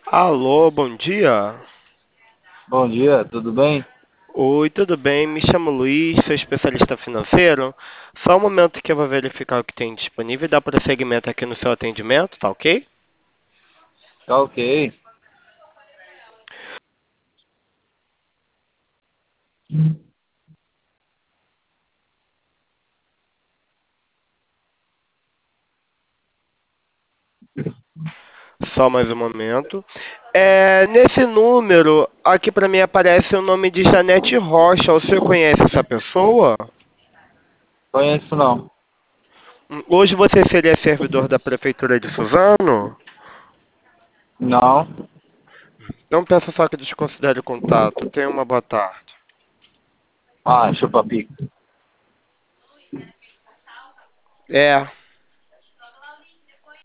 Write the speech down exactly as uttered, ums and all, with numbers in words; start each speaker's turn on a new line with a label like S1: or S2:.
S1: Alô, bom dia.
S2: Bom dia, tudo bem?
S1: Oi, tudo bem? Me chamo Luiz, sou especialista financeiro. Só um momento que eu vou verificar o que tem disponível e dar prosseguimento aqui no seu atendimento, tá ok?
S2: Tá ok.
S1: Só mais um momento. É, nesse número, aqui para mim aparece o nome de Janete Rocha. O senhor conhece essa pessoa?
S2: Conheço não.
S1: Hum, Hoje você seria servidor da Prefeitura de Suzano?
S2: Não.
S1: Não peço só que desconsidere o contato. Tenha uma boa tarde.
S2: Ah, chupa-pica.
S1: É.